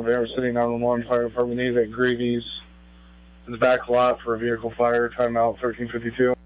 Van City 911 Fire Department needed at Greavy's in the back lot for a vehicle fire. Timeout 1352.